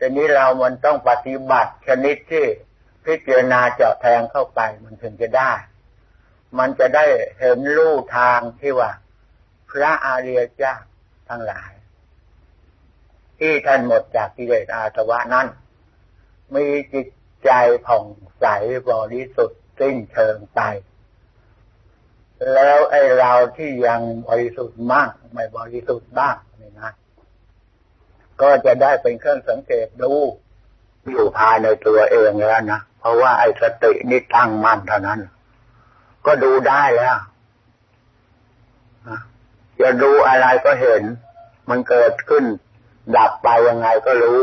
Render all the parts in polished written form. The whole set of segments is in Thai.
ทีนี้เรามันต้องปฏิบัติชนิดที่พิจารณาเจาะแทงเข้าไปมันถึงจะได้มันจะได้เห็นลู่ทางที่ว่าพระอริยเจ้าทั้งหลายที่ท่านหมดจากกิเลสอาสวะนั้นมีจิตใจผ่องใสบริสุทธิ์สิ้นเชิงไปแล้วไอ้เราที่ยังบริสุทธิ์มากไม่บริสุทธิ์บ้างนี่นะก็จะได้เป็นเครื่องสังเกตดูอยู่ภายในตัวเองแล้วนะเพราะว่าไอ้สตินี่ตั้งมั่นเท่านั้นก็ดูได้แล้วจะดูอะไรก็เห็นมันเกิดขึ้นดับไปยังไงก็รู้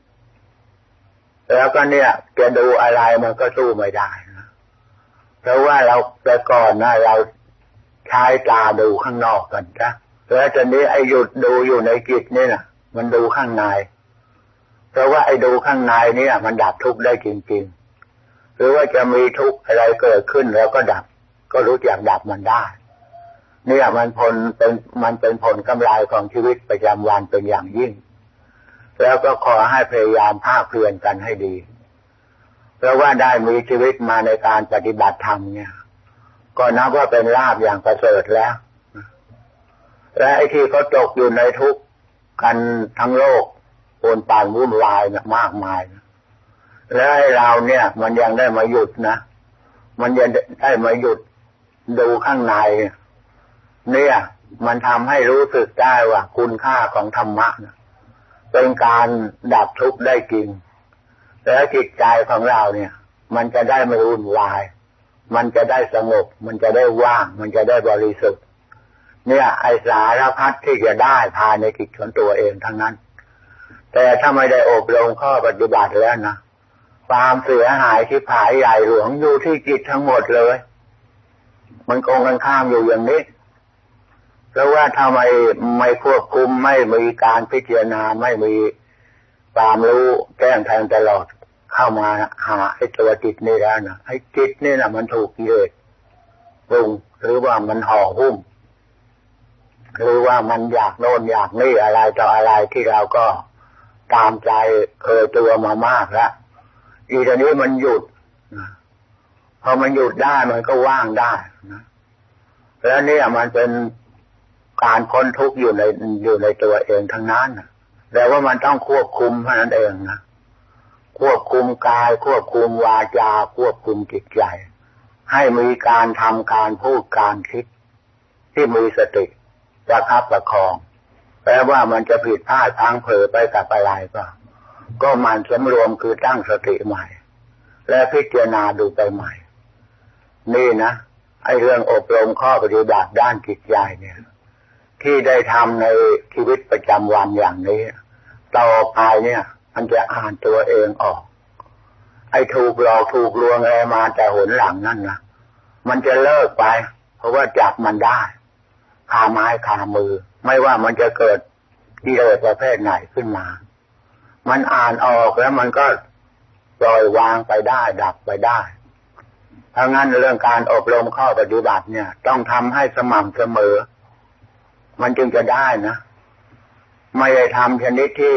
แล้วก็เนี่ยจะดูอะไรมันก็สู้ไม่ได้นะเพราะว่าเราแต่ก่อนนะเราใช้ตาดูข้างนอกกันจ้ะแล้วตอนนี้ไอ้หยุดดูอยู่ในจิตนี่นะมันดูข้างในเพราะว่าไอ้ดูข้างในเนี่ยมันดับทุกข์ได้จริงๆหรือว่าจะมีทุกข์อะไรเกิดขึ้นแล้วก็ดับก็รู้จักดับมันได้เนี่ยมันเป็นผลกำไรของชีวิตประจำวันเป็นอย่างยิ่งแล้วก็ขอให้พยายามภาคเพียรกันให้ดีเพราะว่าได้มีชีวิตมาในการปฏิบัติธรรมเนี่ยก็นับว่าเป็นลาภอย่างประเสริฐแล้วและไอ้ที่เขาตกอยู่ในทุกข์กันทั้งโลกโอนป่านวุ่นวายนะมากมายนะและไอ้เราเนี่ยมันยังได้มาหยุดนะมันยังได้มาหยุดดูข้างในเนี่ยมันทำให้รู้สึกได้ว่าคุณค่าของธรรมะนะเป็นการดับทุกข์ได้จริงแล้วจิตใจของเราเนี่ยมันจะได้ไม่วุ่นวายมันจะได้สงบมันจะได้ว่างมันจะได้บริสุทธิ์เนี่ยไอ้สารพัดที่จะได้ภายในจิตของตัวเองทั้งนั้นแต่ถ้าไม่ได้อบรมข้อปฏิบัติแล้วนะความเสียหายชิบหายใหญ่หลวงอยู่ที่จิตทั้งหมดเลยมันโกงกันข้ามอยู่อย่างนี้เพราะว่าถ้าไม่ควบคุมไม่มีการพิจารณาไม่มีความรู้แจ้งแทงตลอดเข้ามาหาไอ้ตัวจิตนี่แล้วนะไอ้จิตนี่นะมันถูกกิเลสปรุงหรือว่ามันห่อหุ้มหรือว่ามันอยากโน่นอยากนี่อะไรต่ออะไรที่เราก็ตามใจเคยตัวมามากแล้วอีตอนนี้มันหยุดพอมันหยุดได้มันก็ว่างได้นะแล้วเนี่ยมันเป็นการพ้นทุกข์อยู่ในตัวเองทั้งนั้นแต่ว่ามันต้องควบคุมเท่านั้นเองนะควบคุมกายควบคุมวาจาควบคุมจิตใจให้มีการทำการพูดการคิดที่มีสติประคับประคองแปลว่ามันจะผิดพลาดพลั้งเผลอไปกับอะไรก็มันสำรวมคือตั้งสติใหม่และพิจารณาดูไปใหม่นี่นะไอ้เรื่องอบรมข้อปฏิบัติด้านจิตใจเนี่ยที่ได้ทำในชีวิตประจำวันอย่างนี้ต่อไปเนี่ยมันจะอ่านตัวเองออกไอ้ถูกหลอกถูกลวงอะไรมาแต่หนหลังนั่นนะมันจะเลิกไปเพราะว่าจับมันได้คาไม้คามือไม่ว่ามันจะเกิดกิเลสประเภทไหนขึ้นมามันอ่านออกแล้วมันก็ปล่อยวางไปได้ดับไปได้เพราะงั้นเรื่องการอบรมข้อปฏิบัติเนี่ยต้องทำให้สม่ำเสมอมันจึงจะได้นะไม่ได้ทำชนิดที่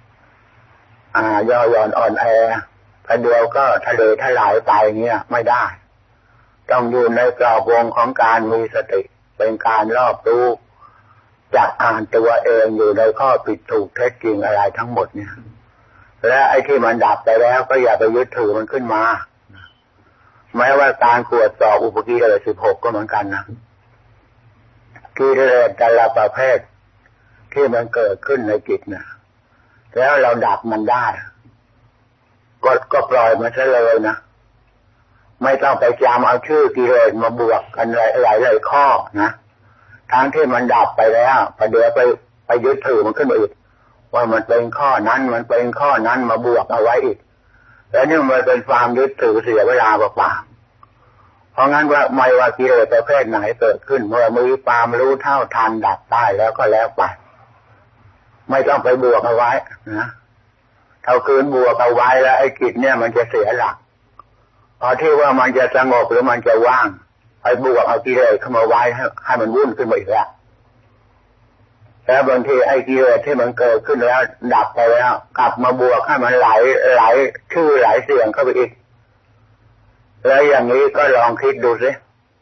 ย่อหย่อนอ่อนแอแต่เดียวก็ทะเลทลายไปเงี้ยไม่ได้ต้องอยู่ในกรอบวงของการมีสติเป็นการรอบรู้จักอ่านตัวเองอยู่ในข้อผิดถูกเท็จจริงอะไรทั้งหมดเนี่ยและไอ้ที่มันดับไปแล้วก็อย่าไปยึดถือมันขึ้นมาแม้ว่าการตรวจสอบอุปกิเลส16ก็เหมือนกันนะกิเลสแต่ละประเภทที่มันเกิดขึ้นในจิตนะแล้วเราดับมันได้ก็ปล่อยมันซะเลยนะไม่ต้องไปจำเอาชื่อกิเลสมาบวกกันหลายข้อนะทั้งที่มันดับไปแล้วประเดี๋ยวไปยึดถือมันขึ้นมาอีกว่ามันเป็นข้อนั้นมันเป็นข้อนั้นมาบวกเอาไว้อีกแล้วนี่มันเป็นความยึดถือเสียเวลาเปล่าๆเพราะงั้นว่าไม่ว่ากิเลสประเภทไหนเกิดขึ้นเมื่อมีความรู้เท่าทันดับได้แล้วก็แล้วไปไม่ต้องไปบวกเอาไว้นะถ้าคืนบวกเอาไว้แล้วไอ้จิตเนี่ยมันจะเสียหลักพอที่ว่ามันจะสงบหรือมันจะว่างไปบวกเอากิเลสเข้ามาไว้ให้มันวุ่นขึ้นมาอีกแล้วแล้วบางทีไอ้กิเลสที่มันเกิดขึ้นแล้วดับไปแล้วกลับมาบวกให้มันไหลชื่อไหลเสียงเข้าไปอีกแล้วอย่างนี้ก็ลองคิดดูสิ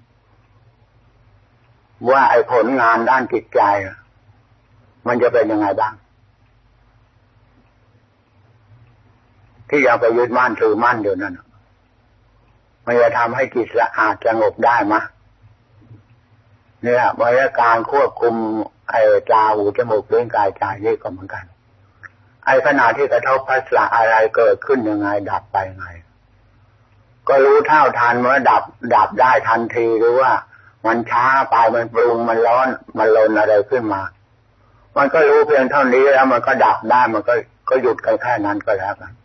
ว่าไอ้ผลงานด้านจิตใจมันจะเป็นยังไงบ้างที่ยังไปยึดมั่นถือมั่นอยู่นั่นมันจะทำให้จิตสะอาดสงบได้มะเนี่ยวิธีการควบคุมไอ้ตาหูจมูกลิ้นกายใจนี่ก็เหมือนกันไอ้ขณะที่กระทบภาษาอะไรเกิดขึ้นยังไงดับไปไงก็รู้เท่าทันเมื่อดับได้ทันทีหรือว่ามันช้าไปมันปรุงมันร้อนมันลนอะไรขึ้นมามันก็รู้เพียงเท่านี้แล้วมันก็ดับได้มันก็หยุดกันแค่นั้นก็แล้วกัน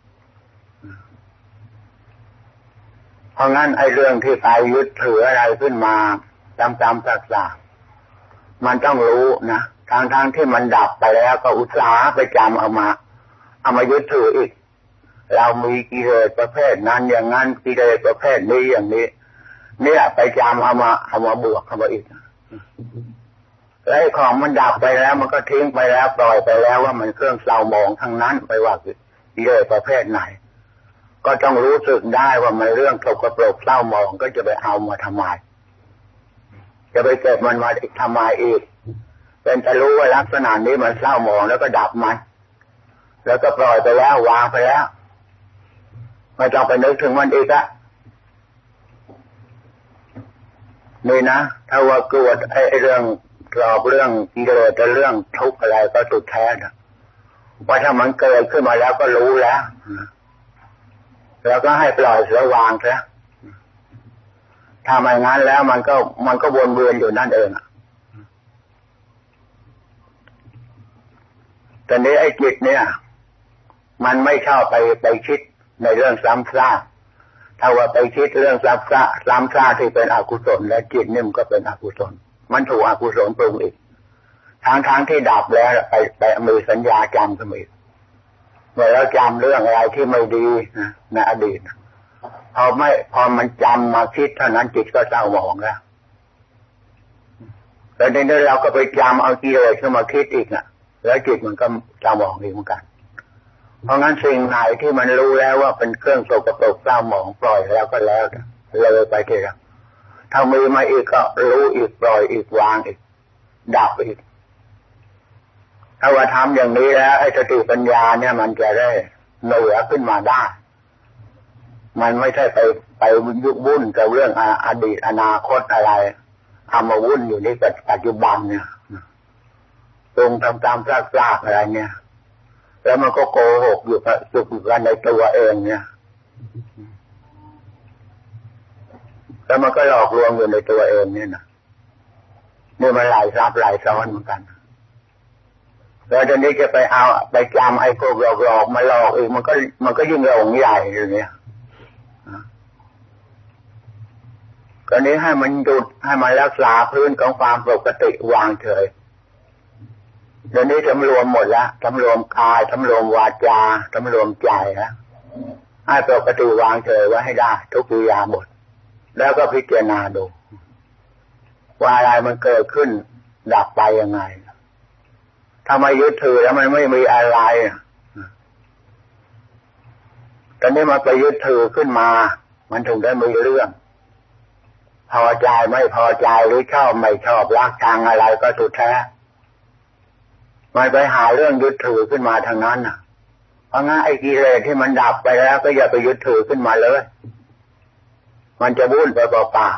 เพราะงั้นไอ้เรื่องที่ไปยึดถืออะไรขึ้นมาจำสักๆมันต้องรู้นะทางที่มันดับไปแล้วก็อุตส่าห์ไปจำเอามายึดถืออีกเรามีกิเลสประเภทนั้นอย่างนั้นกิเลสประเภทนี้อย่างนี้เนี่ยไปจำเอามาบวกเข้ามาอีกแล้วไอ้ของมันดับไปแล้วมันก็ทิ้งไปแล้วปล่อยไปแล้วว่ามันเครื่องเศร้าหมองทั้งนั้นไปว่ากิเลสประเภทไหนก็ต้องรู้สึกได้ว่ามันเรื่องสกปรกเศร้าหมองก็จะไปเอามาทำไมจะไปเก็บมันมาอีกทำไมอีกเป็นจะรู้ว่าลักษณะนี้มันเศร้าหมองแล้วก็ดับมันแล้วก็ปล่อยไปแล้ววางไปแล้วไม่ต้องไปนึกถึงมันอีกอะนี่นะถ้าว่ากลัวไอ้เรื่องกรอบเรื่องกิเลสเรื่องทุกข์อะไรก็สุดแท้นะว่าถ้ามันเกิดขึ้นมาแล้วก็รู้แล้วแล้วก็ให้ปล่อยเสียวางซะถ้าไม่งั้นแล้วมันก็วนเวียนอยู่นั่นเองแต่นี้ไอ้จิตเนี่ยมันไม่ชอบไปคิดในเรื่องซ้ำซากถ้าว่าไปคิดเรื่องซ้ำซากที่เป็นอกุศลและจิตนี่มันก็เป็นอกุศลมันถูกอกุศลปรุงอีกทางที่ดับแล้วไปมีสัญญาจำขึ้นมาอีกเมื่อเราจำเรื่องอะไรที่ไม่ดีในอดีตพอมันจำมาคิดเท่านั้นจิตก็เศร้าหมองแล้วแล้วในนี้เราก็ไปจำเอากิเลสขึ้นมาคิดอีกแล้วจิตมันก็เศร้าหมองอีกเหมือนกันเพราะงั้นสิ่งไหนที่มันรู้แล้วว่าเป็นเครื่องสกปรกเศร้าหมองปล่อยแล้วก็แล้วเลยไปทีละถ้ามีมาอีกก็รู้อีกปล่อยอีกวางอีกดับอีกถ้าว่าทำอย่างนี้แล้วไอ้สติปัญญาเนี่ยมันจะได้เหนือขึ้นมาได้มันไม่ใช่ไปยุวุ่นกับเรื่องอดีตอนาคตอะไรเอามาวุ่นอยู่ในปัจจุบันเนี่ยตรงตามซากอะไรเนี่ยแล้วมันก็โกหกอยู่กันในตัวเองเนี่ยแล้วมันก็หลอกลวงอยู่ในตัวเองเนี่ยนะนี่มันหลายซับหลายซ้อนเหมือนกันแล้วตอนนี้จะไปจำไอ้พวกหลอกมาหลอกอีกมันก็ยิ่งหลงใหญ่อย่างเงี้ยตอนนี้ให้มันหยุดให้มันรักษาพื้นของความปกติวางเฉยเดี๋ยวนี้สำรวมหมดแล้วสำรวมกายสำรวมวาจาสำรวมใจแล้วให้ปกติวางเฉยไว้ให้ได้ทุกอิริยาบถแล้วก็พิจารณาดูว่าอะไรมันเกิดขึ้นดับไปยังไงถ้าไม่ยึดถือแล้วมันไม่มีอะไรตอนนี้มันไปยึดถือขึ้นมามันถึงได้มีเรื่องพอใจไม่พอใจหรือชอบไม่ชอบรักชังอะไรก็สุดแท้มันไปหาเรื่องยึดถือขึ้นมาทางนั้นเพราะงั้นไอ้กิเลสที่มันดับไปแล้วก็อย่าไปยึดถือขึ้นมาเลยมันจะวุ่นไปเปล่า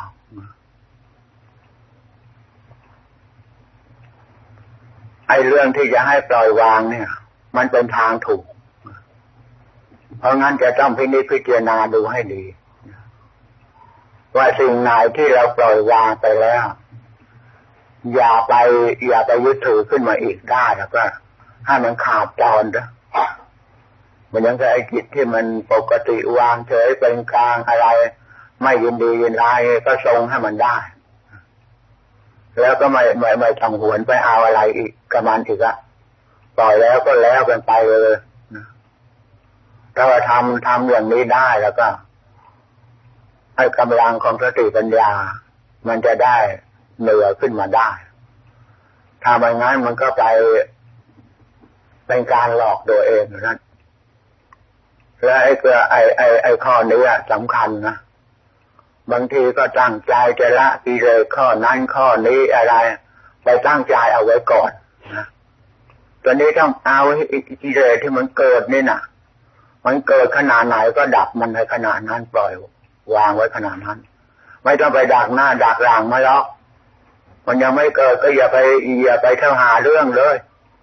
ๆไอ้เรื่องที่จะให้ปล่อยวางเนี่ยมันเป็นทางถูกเพราะงั้นจะต้องพิจารณาดูให้ดีว่าสิ่งไหนที่เราปล่อยวางไปแล้วอย่าไปยึดถือขึ้นมาอีกได้แล้วก็ให้มันขาดจรนะมันยังไงจิตที่มันปกติวางเฉยเป็นกลางอะไรไม่ยินดียินร้ายก็ทรงให้มันได้แล้วก็ไม่ต้องหวนไปเอาอะไรอีกกับมันอีกอะปล่อยแล้วก็แล้วกันไปเลยถ้าว่าทำอย่างนี้ได้แล้วก็ให้กำลังของสติปัญญามันจะได้เหนือขึ้นมาได้ถ้าไม่งั้นมันก็ไปเป็นการหลอกตัวเองนั่นและไอ้ข้อนี้สำคัญนะบางทีก็ตั้งใจจะละกิเลสข้อนั้นข้อนี้อะไรไปตั้งใจเอาไว้ก่อนนะตอนนี้ต้องเอากิเลสที่มันเกิดนี่นะมันเกิดขนาดไหนก็ดับมันในขนาดนั้นปล่อยวางไว้ขนาดนั้นไม่ต้องไปดักหน้าดักหลังมาหรอกมันยังไม่เกิดก็อย่าไปเข้าหาเรื่องเลย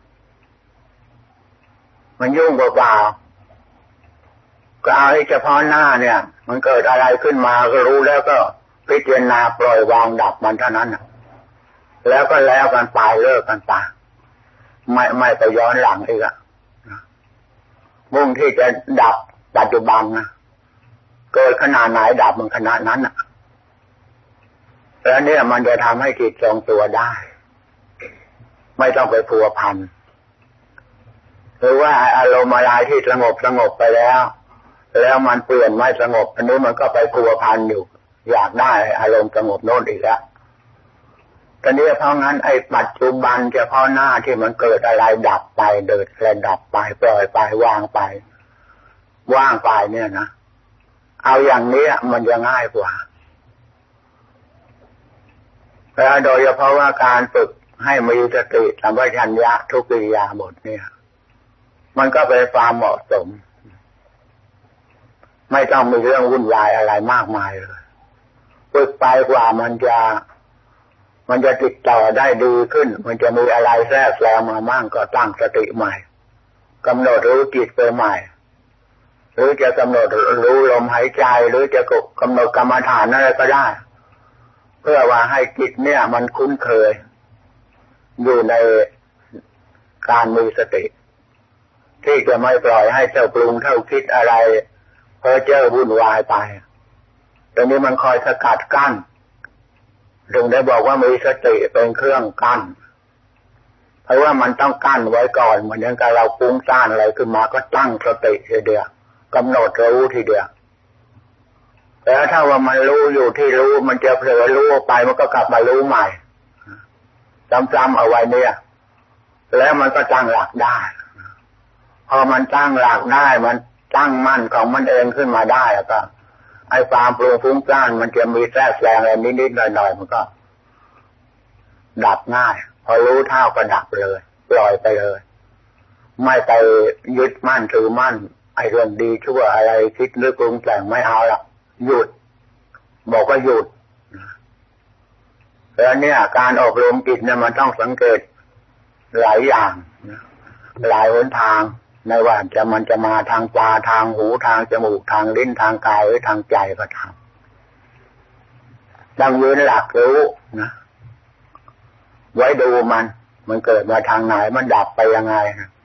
มันยุ่งเปล่าๆก็เอาให้เฉพาะหน้าเนี่ยมันเกิดอะไรขึ้นมาก็รู้แล้วก็พิจารณาปล่อยวางดับมันเท่านั้นแล้วก็แล้วกันไปเลิกกันไปไม่ไปย้อนหลังอีกอะมุ่งที่จะดับปัจจุบันนะเกิดขนาดไหนดับมันขนาดนั้นแล้วเนี่ยมันจะทำให้จิตทรงตัวได้ไม่ต้องไปพัวพันหรือว่าอารมณ์อะไรที่สงบไปแล้วมันเปลี่ยนไม่สงบอันนี้มันก็ไปพัวพันอยู่อยากได้อารมณ์สงบโน่นอีกแล้วตอนนี้เพราะงั้นไอ้ปัจจุบันเฉพาะหน้าที่มันเกิดอะไรดับไปเดิดและดับไปปล่อยไปวางไปว่างไปเนี่ยนะเอาอย่างนี้มันจะง่ายกว่าแล้วโดยเฉพาะว่าการฝึกให้มีสติสัมปชัญญะทุกอิริยาบถเนี่ยมันก็เป็นความเหมาะสมไม่ต้องมีเรื่องวุ่นวายอะไรมากมายเลยฝึกไปกว่ามันจะติดต่อได้ดีขึ้นมันจะมีอะไรแทรกแซงมามั่งก็ตั้งสติใหม่กำหนดรู้จิตไปใหม่หรือจะกำหนดรู้ลมหายใจหรือจะกำหนดกรรมฐานอะไรก็ได้เพื่อว่าให้จิตเนี่ยมันคุ้นเคยอยู่ในการมีสติที่จะไม่ปล่อยให้เจ้าปรุงเท่าคิดอะไรเพ้อเจ้อวุ่นวายไปตรงนี้มันคอยสกัดกั้นถึงได้บอกว่ามีสติเป็นเครื่องกั้นเพราะว่ามันต้องกั้นไว้ก่อนเหมือนอย่างกับเราปรุงซ่านอะไรขึ้นมาก็ตั้งสติทีเดียวกำหนดรู้ทีเดียวแต่ถ้าว่ามันรู้อยู่ที่รู้มันจะเผลอรู้ไปมันก็กลับมารู้ใหม่จำเอาไว้เนี่ยแล้วมันก็ตั้งหลักได้พอมันตั้งหลักได้มันตั้งมั่นของมันเองขึ้นมาได้แล้วก็ไอ้ความปรุงฟุ้งซ่านมันจะมีแทรกแซงอะไรนิดๆหน่อยๆมันก็ดับง่ายพอรู้เท่าก็ดับเลยปล่อยไปเลยไม่ไปยึดมั่นถือมั่นไอ้เรื่องดีชั่วอะไรคิดหรือปรุงแต่งไม่เอาละหยุดบอกว่าหยุดแล้วเนี่ยการอบรมจิตเนี่ยมันต้องสังเกตหลายอย่างหลายหนทางในว่ามันจะมาทางตาทางหูทางจมูกทางลิ้นทางกายหรือทางใจก็ทำต้องยืนหลักรู้นะไว้ดูมันเกิดมาทางไหนมันดับไปยังไง